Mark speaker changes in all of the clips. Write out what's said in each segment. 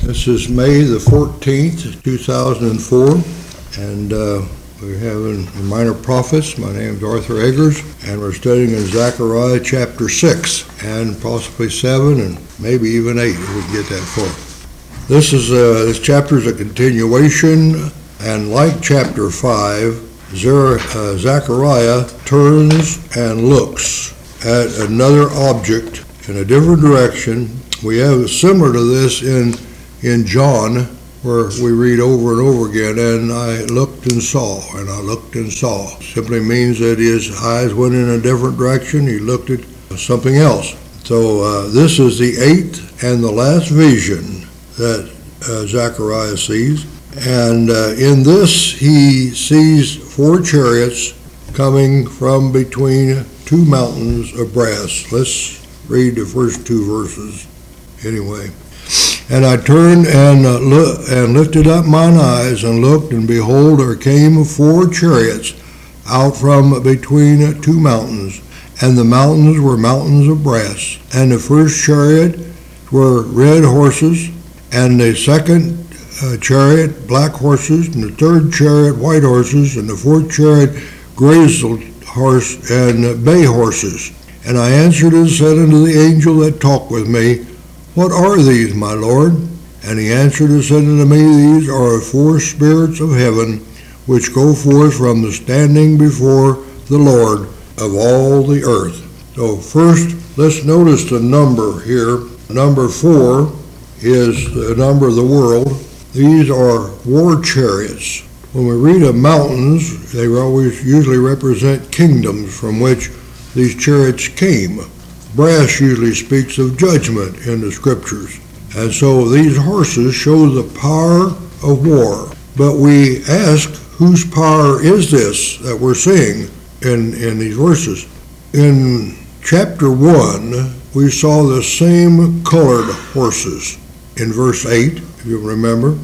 Speaker 1: This is May the 14th, 2004, and we're having the Minor Prophets. My name is Arthur Eggers, and we're studying in Zechariah chapter 6, and possibly 7, and maybe even 8, if we can get that far. This chapter is a continuation, and like chapter 5, Zechariah turns and looks at another object in a different direction. We have similar to this in John, where we read over and over again, and I looked and saw, and I looked and saw. Simply means that his eyes went in a different direction. He looked at something else. So this is the 8th and the last vision that Zechariah sees. And in this, he sees 4 chariots coming from between 2 mountains of brass. Let's read the first 2 verses anyway. And I turned and lifted up mine eyes and looked, and behold, there came 4 chariots out from between 2 mountains, and the mountains were mountains of brass. And the first chariot were red horses, and the second chariot black horses, and the third chariot white horses, and the fourth chariot grizzled horse and bay horses. And I answered and said unto the angel that talked with me, What are these, my Lord? And he answered and said unto me, These are 4 spirits of heaven, which go forth from the standing before the Lord of all the earth. So first, let's notice the number here. Number 4 is the number of the world. These are war chariots. When we read of mountains, they usually represent kingdoms from which these chariots came. Brass usually speaks of judgment in the scriptures. And so these horses show the power of war. But we ask, whose power is this that we're seeing in these verses? In chapter 1, we saw the same colored horses in verse 8, if you remember,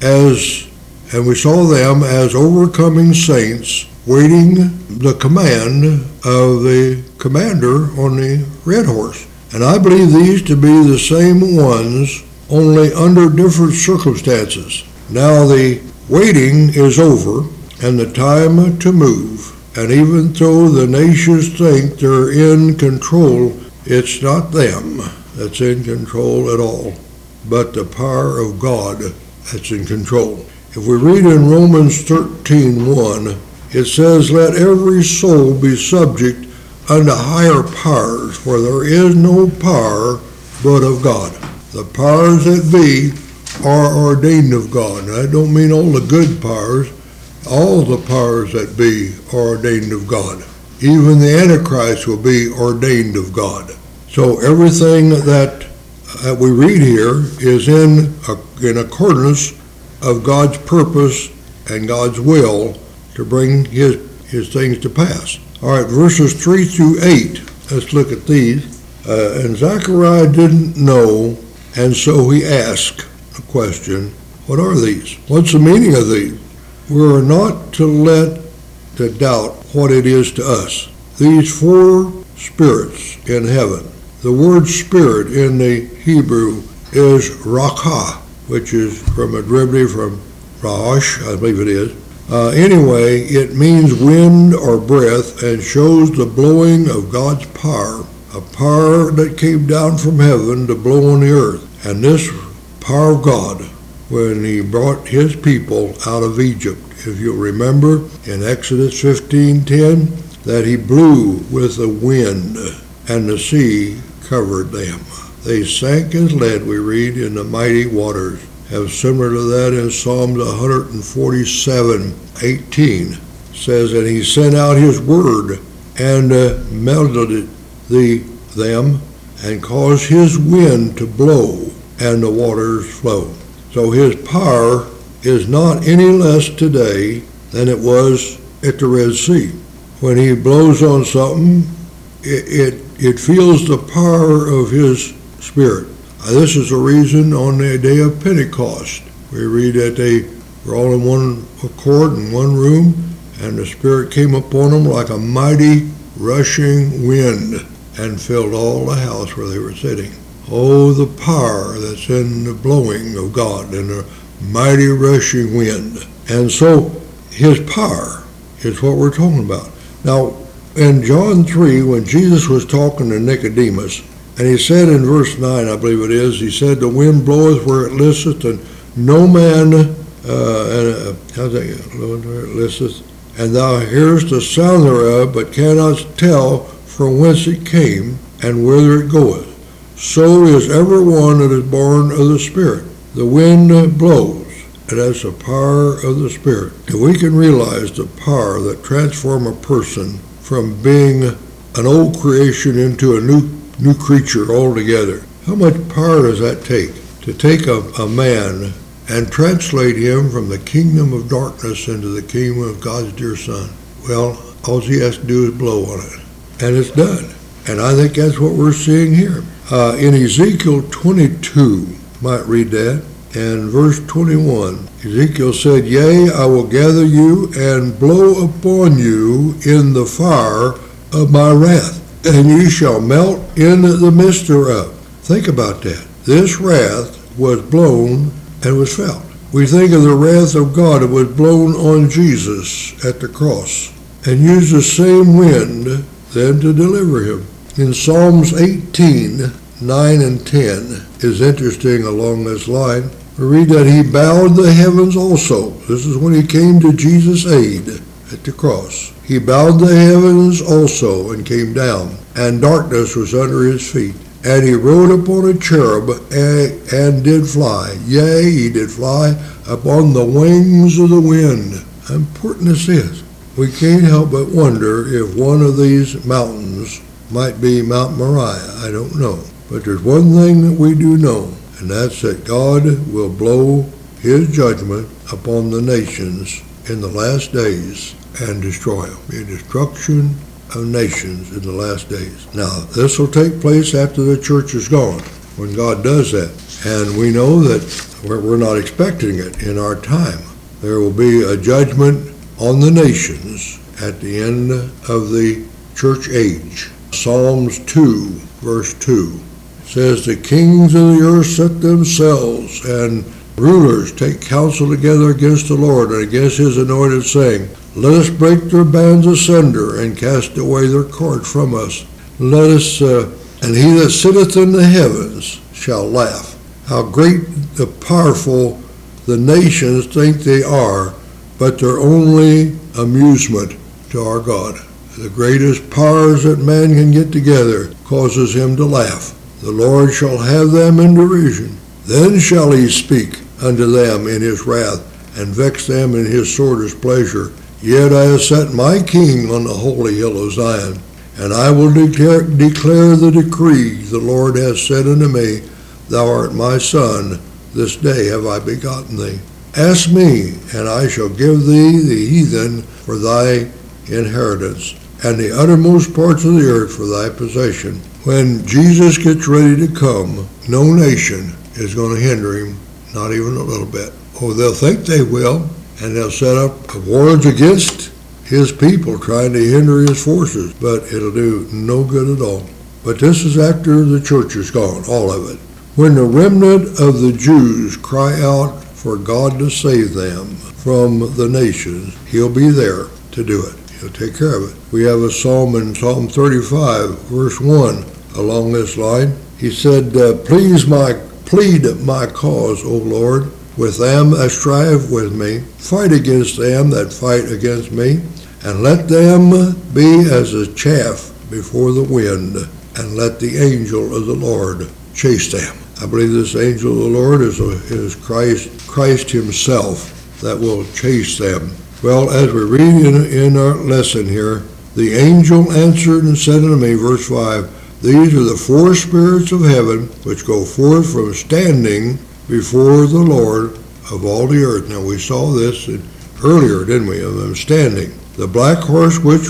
Speaker 1: and we saw them as overcoming saints waiting the command of the commander on the red horse. And I believe these to be the same ones, only under different circumstances. Now the waiting is over, and the time to move. And even though the nations think they're in control, it's not them that's in control at all, but the power of God that's in control. If we read in Romans 13:1, it says, Let every soul be subject unto higher powers, for there is no power but of God. The powers that be are ordained of God. Now, I don't mean all the good powers. All the powers that be are ordained of God. Even the Antichrist will be ordained of God. So everything that we read here is in accordance of God's purpose and God's will to bring his things to pass. All right, verses 3 through 8. Let's look at these. And Zechariah didn't know, and so he asked a question. What are these? What's the meaning of these? We're not to let the doubt what it is to us. These 4 spirits in heaven. The word spirit in the Hebrew is rakah, which is from a derivative from rash, I believe it is. Anyway, it means wind or breath and shows the blowing of God's power, a power that came down from heaven to blow on the earth. And this power of God, when he brought his people out of Egypt, if you'll remember in Exodus 15:10, that he blew with the wind and the sea covered them. They sank as lead, we read, in the mighty waters. Have similar to that in Psalms 147:18. Says, And he sent out his word and melted them and caused his wind to blow and the waters flow. So his power is not any less today than it was at the Red Sea. When he blows on something, it feels the power of his spirit. This is the reason on the day of Pentecost, we read that they were all in one accord in one room, and the Spirit came upon them like a mighty rushing wind and filled all the house where they were sitting. Oh, the power that's in the blowing of God and the mighty rushing wind. And so his power is what we're talking about. Now, in John 3, when Jesus was talking to Nicodemus, and he said in verse 9, I believe it is, he said, the wind bloweth where it listeth, and no man, how's that, where it listeth, and thou hearest the sound thereof, but cannot tell from whence it came, and whither it goeth. So is every one that is born of the Spirit. The wind blows, and that's the power of the Spirit. If we can realize the power that transforms a person from being an old creation into a new creature altogether, how much power does that take? To take a man and translate him from the kingdom of darkness into the kingdom of God's dear Son. Well, all he has to do is blow on it, and it's done. And I think that's what we're seeing here. In Ezekiel 22, might read that, and verse 21, Ezekiel said, Yea, I will gather you and blow upon you in the fire of my wrath, and ye shall melt in the midst thereof. Think about that. This wrath was blown and was felt. We think of the wrath of God that was blown on Jesus at the cross, and used the same wind then to deliver him. In Psalms 18, 9 and 10 is interesting along this line. We read that he bowed the heavens also. This is when he came to Jesus' aid at the cross. He bowed the heavens also and came down, and darkness was under his feet. And he rode upon a cherub and did fly. Yea, he did fly upon the wings of the wind. How important this is. We can't help but wonder if one of these mountains might be Mount Moriah. I don't know. But there's one thing that we do know, and that's that God will blow his judgment upon the nations in the last days and destroy them. Be a destruction of nations in the last days. Now, this will take place after the church is gone, when God does that. And we know that we're not expecting it in our time. There will be a judgment on the nations at the end of the church age. Psalms 2, verse 2 says, The kings of the earth set themselves, and rulers take counsel together against the Lord and against his anointed, saying, Let us break their bands asunder, and cast away their cords from us. Let us, and he that sitteth in the heavens shall laugh. How great the powerful the nations think they are, but they're only amusement to our God. The greatest powers that man can get together causes him to laugh. The Lord shall have them in derision. Then shall he speak unto them in his wrath, and vex them in his sore displeasure. Yet I have set my king on the holy hill of Zion, and I will declare the decree the Lord hath said unto me, Thou art my son, this day have I begotten thee. Ask me, and I shall give thee the heathen for thy inheritance, and the uttermost parts of the earth for thy possession. When Jesus gets ready to come, no nation is going to hinder him, not even a little bit. Oh, they'll think they will, and they'll set up wars against his people trying to hinder his forces, but it'll do no good at all. But this is after the church is gone, all of it. When the remnant of the Jews cry out for God to save them from the nations, he'll be there to do it. He'll take care of it. We have a psalm in Psalm 35, verse 1, along this line. He said, Plead my cause, O Lord, with them that strive with me. Fight against them that fight against me, and let them be as a chaff before the wind, and let the angel of the Lord chase them. I believe this angel of the Lord is Christ himself that will chase them. Well, as we read in our lesson here, the angel answered and said unto me, verse 5, These are the four spirits of heaven which go forth from standing before the Lord of all the earth. Now we saw this earlier, didn't we, of them standing. The black horse which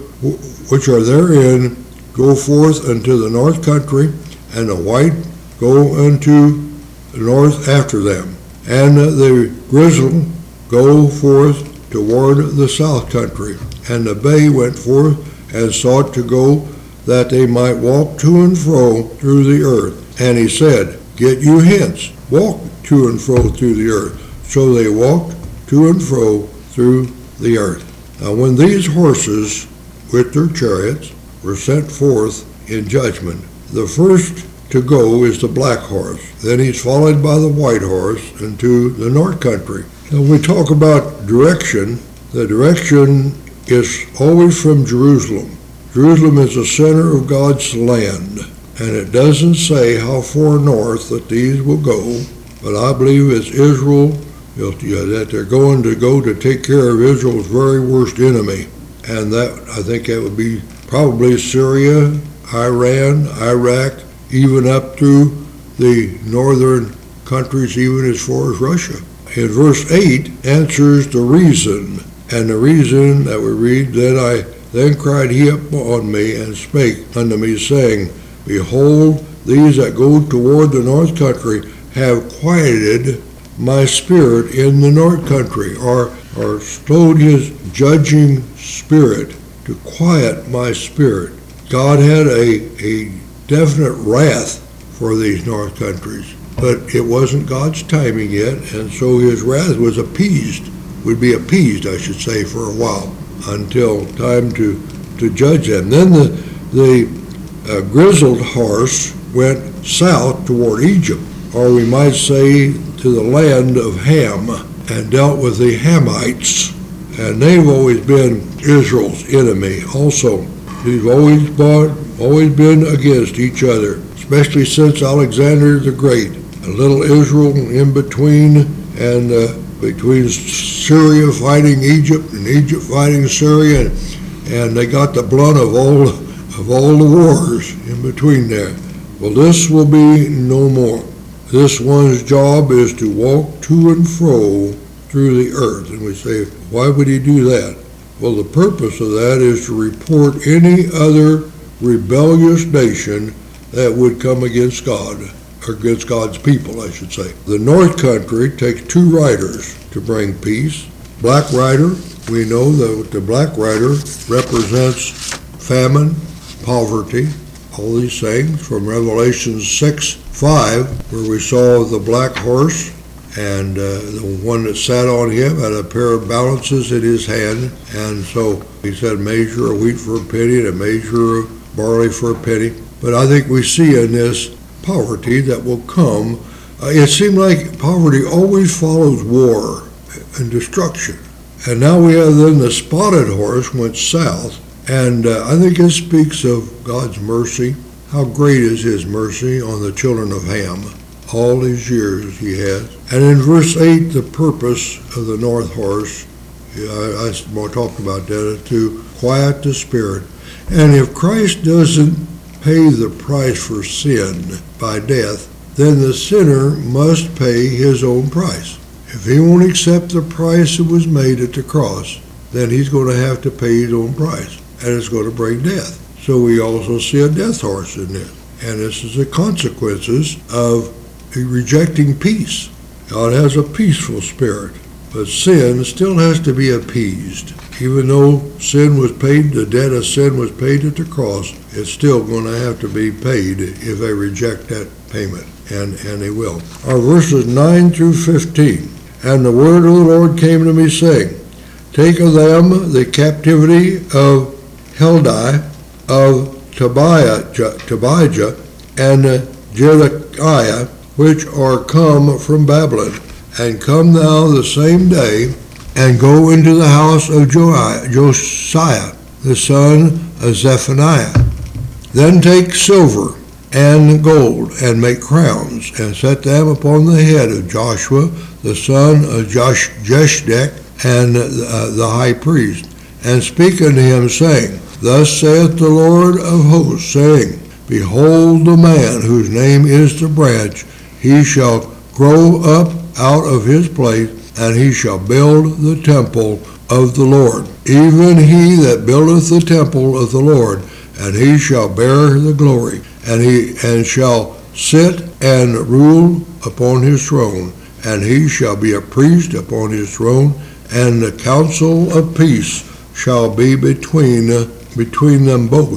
Speaker 1: are therein go forth unto the north country, and the white go unto the north after them. And the grizzle go forth toward the south country. And the bay went forth and sought to go that they might walk to and fro through the earth. And he said, Get you hence, walk to and fro through the earth. So they walked to and fro through the earth. Now when these horses with their chariots were sent forth in judgment, the first to go is the black horse. Then he's followed by the white horse into the north country. Now we talk about direction. The direction is always from Jerusalem. Jerusalem is the center of God's land, and it doesn't say how far north that these will go, but I believe it's Israel, that they're going to take care of Israel's very worst enemy, and that I think that would be probably Syria, Iran, Iraq, even up through the northern countries, even as far as Russia. In verse 8 answers the reason, and the reason that we read, Then cried he upon me, and spake unto me, saying, Behold, these that go toward the north country have quieted my spirit in the north country, or stowed his judging spirit to quiet my spirit. God had a definite wrath for these north countries, but it wasn't God's timing yet, and so his wrath was would be appeased, I should say, for a while, until time to judge them. Then the grizzled horse went south toward Egypt, or we might say to the land of Ham, and dealt with the Hamites, and they've always been Israel's enemy also. They've always been against each other, especially since Alexander the Great. A little Israel in between, and between Syria fighting Egypt and Egypt fighting Syria, and they got the blunt of all the wars in between there. Well, this will be no more. This one's job is to walk to and fro through the earth. And we say, why would he do that? Well, the purpose of that is to report any other rebellious nation that would come against God, or against God's people, I should say. The north country takes two riders to bring peace. Black rider, we know that the black rider represents famine, poverty, all these things from Revelation 6:5, where we saw the black horse, and the one that sat on him had a pair of balances in his hand, and so he said, measure of wheat for a penny and a measure of barley for a penny. But I think we see in this poverty that will come. It seemed like poverty always follows war and destruction. And now we have then the spotted horse went south, and I think it speaks of God's mercy. How great is his mercy on the children of Ham. All these years he has. And in verse 8, the purpose of the north horse, I talked about that, to quiet the spirit. And if Christ doesn't pay the price for sin by death, then the sinner must pay his own price. If he won't accept the price that was made at the cross, then he's going to have to pay his own price, and it's going to bring death. So we also see a death horse in this, and this is the consequences of rejecting peace. God has a peaceful spirit, but sin still has to be appeased. Even though sin was paid, the debt of sin was paid at the cross, it's still going to have to be paid if they reject that payment, and they will. Our verses 9 through 15. And the word of the Lord came to me, saying, Take of them the captivity of Heldai, of Tobijah, and Jedekiah, which are come from Babylon, and come thou the same day, and go into the house of Josiah, the son of Zephaniah. Then take silver and gold, and make crowns, and set them upon the head of Joshua, the son of Jeshdek, and the high priest, and speak unto him, saying, Thus saith the Lord of hosts, saying, Behold the man whose name is the branch, he shall grow up out of his place, and he shall build the temple of the Lord, even he that buildeth the temple of the Lord, and he shall bear the glory, and shall sit and rule upon his throne, and he shall be a priest upon his throne, and the counsel of peace shall be between them both.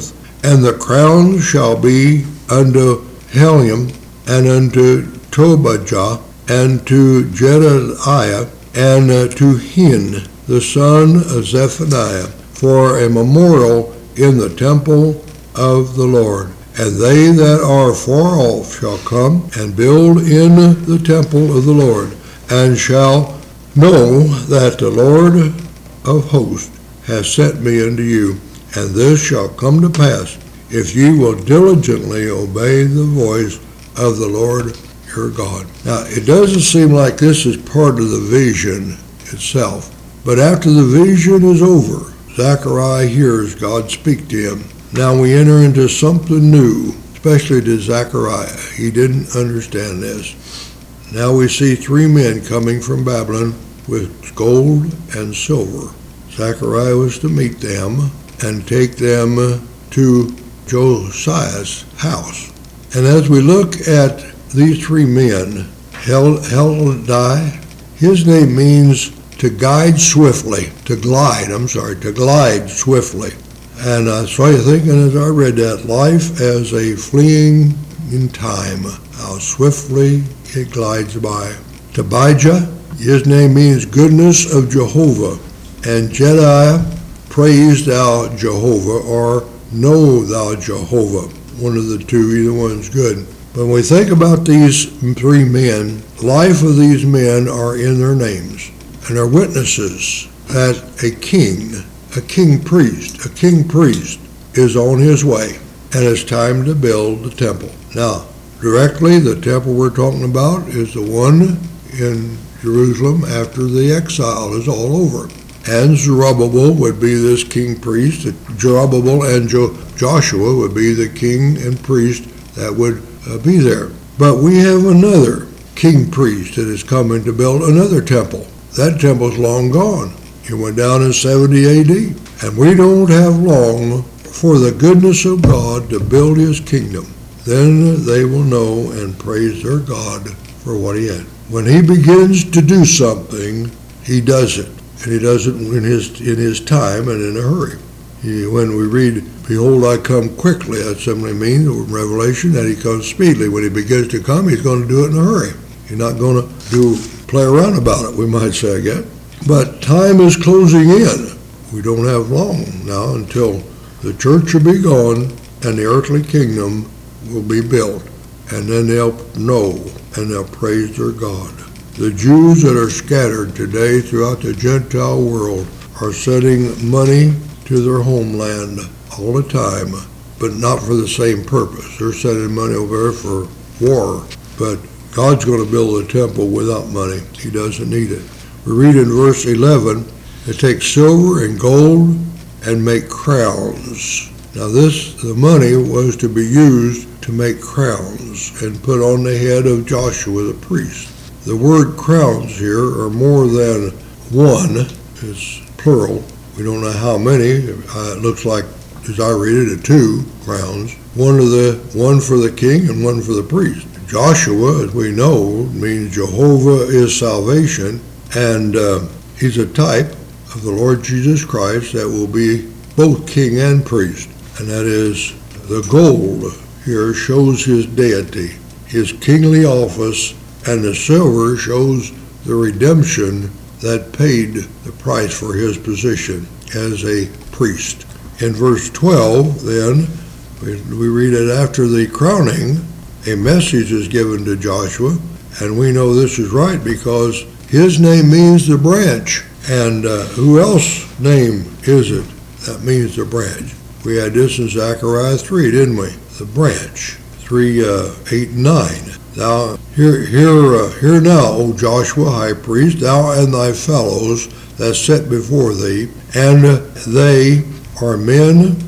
Speaker 1: And the crown shall be unto Helium, and unto Tobijah, and to Jedaiah, and to Hin, the son of Zephaniah, for a memorial in the temple of the Lord. And they that are far off shall come and build in the temple of the Lord, and shall know that the Lord of hosts has sent me unto you. And this shall come to pass, if ye will diligently obey the voice of the Lord your God. Now, it doesn't seem like this is part of the vision itself, but after the vision is over, Zechariah hears God speak to him. Now we enter into something new, especially to Zechariah. He didn't understand this. Now we see three men coming from Babylon with gold and silver. Zechariah was to meet them and take them to Josiah's house. And as we look at these three men, Heldai, his name means to glide swiftly. And I started thinking as I read that, life as a fleeing in time, how swiftly it glides by. Tobijah, his name means goodness of Jehovah. And Jedaiah, praise thou Jehovah, or know thou Jehovah. One of the two, either one's good. But when we think about these three men, life of these men are in their names, and are witnesses that a king priest is on his way, and it's time to build the temple. Now, directly, the temple we're talking about is the one in Jerusalem after the exile is all over. And Zerubbabel would be this king priest. Zerubbabel and Joshua would be the king and priest that would be there. But we have another king priest that is coming to build another temple. That temple's long gone. It went down in 70 A.D. And we don't have long for the goodness of God to build his kingdom. Then they will know and praise their God for what he had. When he begins to do something, he does it. And he does it in his time and in a hurry. When we read, behold, I come quickly, that simply means in Revelation that he comes speedily. When he begins to come, he's going to do it in a hurry. He's not going to play around about it, we might say again. But time is closing in. We don't have long now until the church will be gone and the earthly kingdom will be built. And then they'll know and they'll praise their God. The Jews that are scattered today throughout the Gentile world are sending money to their homeland all the time, but not for the same purpose. They're sending money over there for war, but God's going to build a temple without money. He doesn't need it. We read in verse 11, they take silver and gold and make crowns. Now the money was to be used to make crowns and put on the head of Joshua the priest. The word crowns here are more than one. It's plural. We don't know how many. It looks like, as I read it, 2 crowns. One for the king and one for the priest. Joshua, as we know, means Jehovah is salvation, and he's a type of the Lord Jesus Christ that will be both king and priest. And that is, the gold here shows his deity, his kingly office, and the silver shows the redemption that paid the price for his position as a priest. In verse 12, then, we read it after the crowning, a message is given to Joshua, and we know this is right because his name means the branch. And who else's name is it that means the branch? We had this in Zechariah 3, didn't we? The branch, 3, 8, and 9. Thou, hear now, O Joshua, high priest, thou and thy fellows that sit before thee, and they are men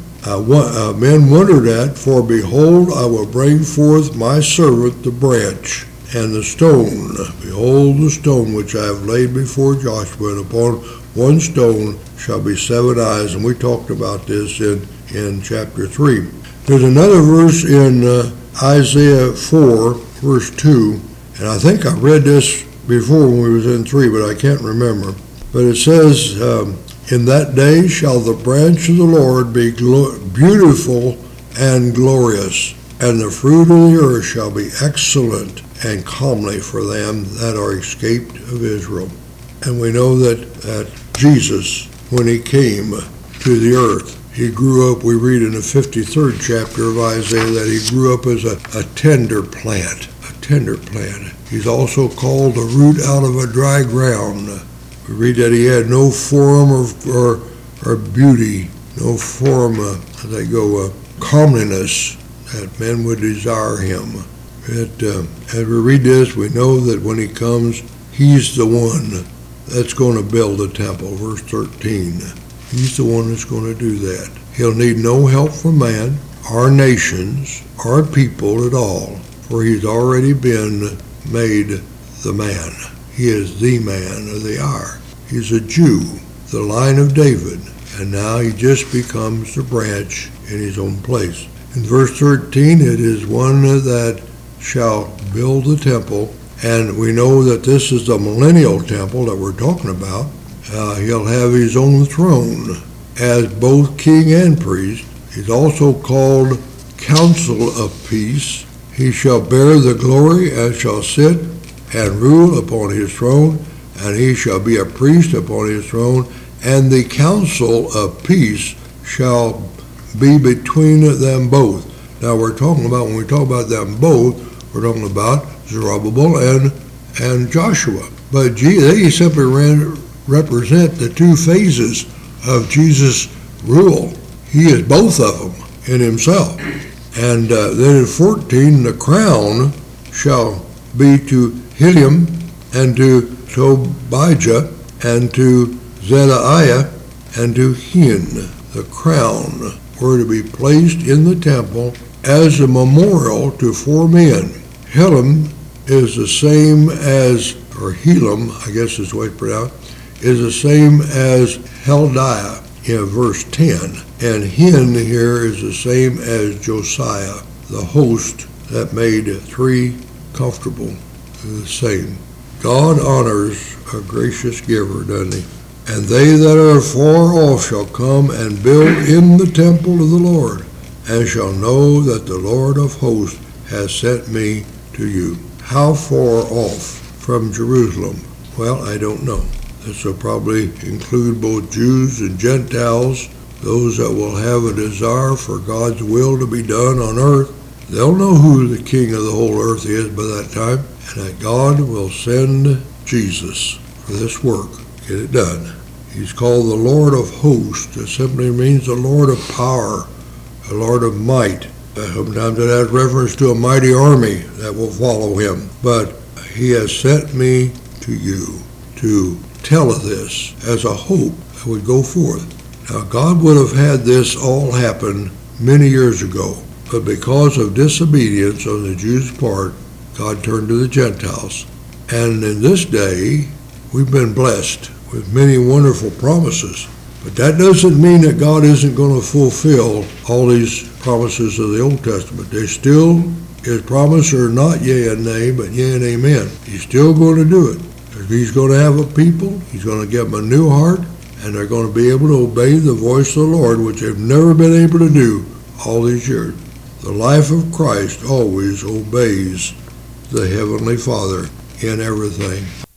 Speaker 1: wondered at, for behold, I will bring forth my servant the branch, and the stone. Behold the stone which I have laid before Joshua, and upon one stone shall be 7 eyes. And we talked about this in chapter 3. There's another verse in Isaiah 4, verse 2, and I think I read this before when we was in 3, but I can't remember. But it says, in that day shall the branch of the Lord be beautiful and glorious, and the fruit of the earth shall be excellent and comely for them that are escaped of Israel. And we know that Jesus, when he came to the earth, he grew up, we read in the 53rd chapter of Isaiah, that he grew up as a tender plant, He's also called the root out of a dry ground. We read that he had no form or beauty, no form, comeliness that men would desire him. As we read this, we know that when he comes, he's the one that's going to build the temple. Verse 13. He's the one that's going to do that. He'll need no help from man, our nations, our people at all, for he's already been made the man. He is the man of the hour. He's a Jew, the line of David, and now he just becomes the branch in his own place. In verse 13, it is one that shall build the temple, and we know that this is the millennial temple that we're talking about. He'll have his own throne as both king and priest. He's also called Council of Peace. He shall bear the glory and shall sit and rule upon his throne, and he shall be a priest upon his throne, and the council of peace shall be between them both. Now when we talk about them both, we're talking about Zerubbabel and Joshua. But they simply represent the two phases of Jesus' rule. He is both of them in himself. And then in 14, the crown shall be to Hillel and to Tobijah and to Zedaiah and to Hin. The crown were to be placed in the temple as a memorial to four men. Hillel is the same as, or Helam, I guess is the way it's pronounced, is the same as Heldiah in verse 10. And Hin here is the same as Josiah, the host that made three comfortable, the same. God honors a gracious giver, doesn't he? And they that are far off shall come and build in the temple of the Lord, and shall know that the Lord of hosts has sent me to you. How far off from Jerusalem? Well, I don't know. This will probably include both Jews and Gentiles, those that will have a desire for God's will to be done on earth. They'll know who the king of the whole earth is by that time, and that God will send Jesus for this work. Get it done. He's called the Lord of hosts. It simply means the Lord of power, the Lord of might. Sometimes it has reference to a mighty army that will follow him. But he has sent me to you to tell of this as a hope that would go forth. Now, God would have had this all happen many years ago, but because of disobedience on the Jews' part, God turned to the Gentiles. And in this day, we've been blessed with many wonderful promises. But that doesn't mean that God isn't going to fulfill all these promises of the Old Testament. They still, his promises are not yea and nay, but yea and amen. He's still going to do it. He's going to have a people, he's going to give them a new heart, and they're going to be able to obey the voice of the Lord, which they've never been able to do all these years. The life of Christ always obeys the Heavenly Father in everything.